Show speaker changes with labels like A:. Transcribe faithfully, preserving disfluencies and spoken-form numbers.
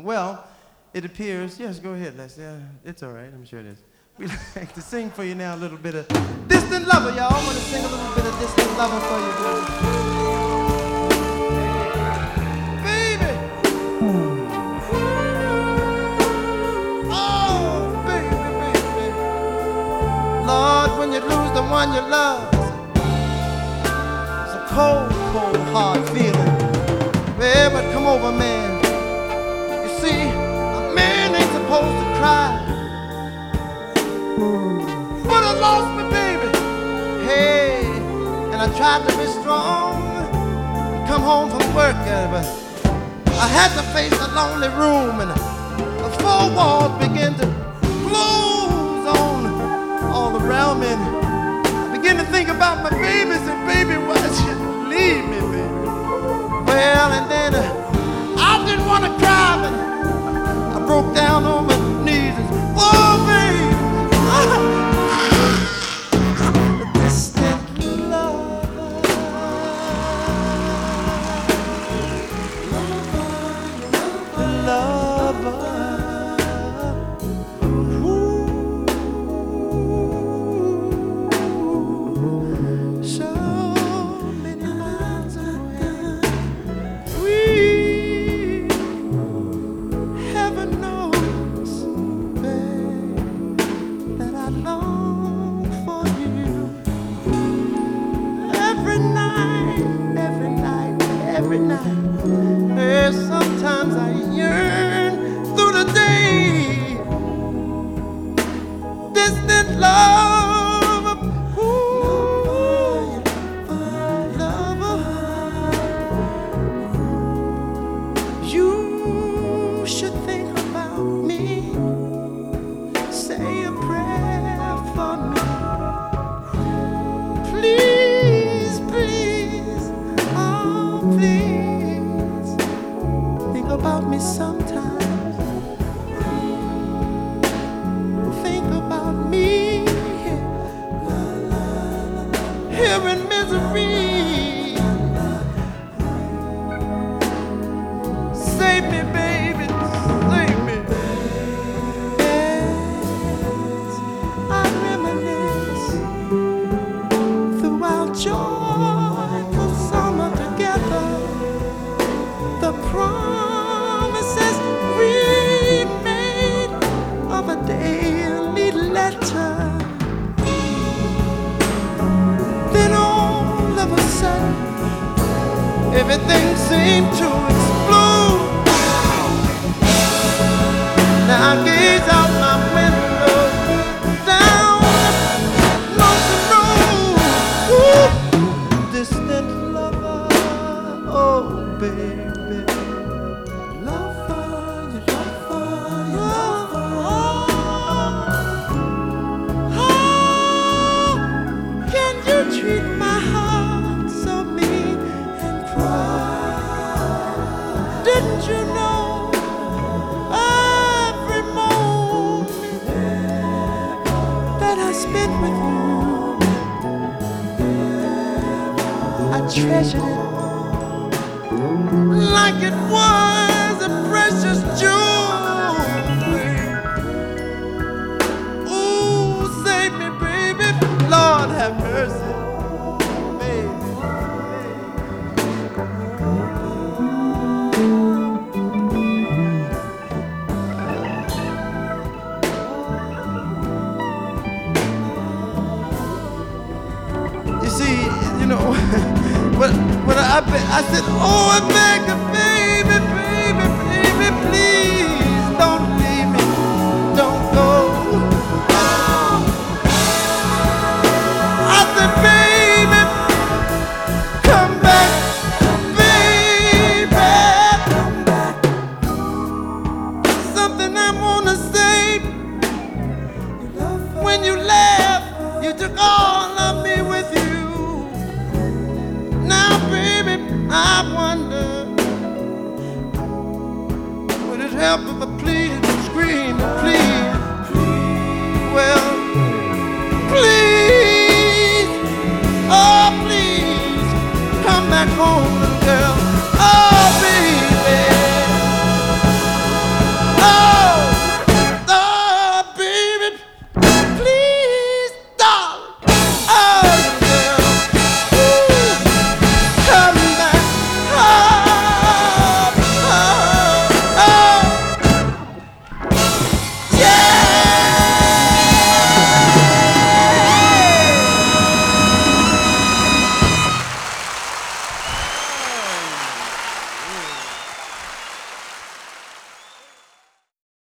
A: Well, it appears, yes, go ahead, Leslie. Uh, it's all right, I'm sure it is. We'd like to sing for you now a little bit of Distant Lover, y'all. I'm going to sing a little bit of Distant Lover for you, baby. Oh, baby, baby. Lord, when you lose the one you love, it's a cold, cold, hard feeling. Well, but come over, man. You see, a man ain't supposed to cry. But I lost my baby. Hey, and I tried to be strong. Come home from work, uh, but I had to face a lonely room, and the four walls began to close on all around me. And I began to think about my baby. Said, baby, why did you leave me, baby? Well, and then uh, I didn't want to cry, but I broke down on my knees and said, oh, baby. Sometimes I yearn through the day. Distant love, ooh, lover, you should think about me. Say a prayer for me, please, please, oh please. Think about me sometimes. Think about me here in misery. Save me, baby, save me. Yes, I reminisce throughout joyful summer together. The promises we made of a daily letter. Then all of a sudden, everything seemed to explode. Now I gaze out my window down the road. Ooh, distant lover, oh baby. Treat my heart so mean and cry. Didn't you know every moment that I spent with you, I treasured it like it was a precious jewel. Ooh, save me, baby, Lord have mercy. You see, you know, when, when I, I said, oh, I beg you, baby, baby, baby, please don't leave me, don't go. I said, baby, come back, baby, come back. Something I wanna say. When you left, you took all of me with you. Now, baby, I wonder, would it help if I pleaded and screamed and pleaded? Well, please, oh please, come back home.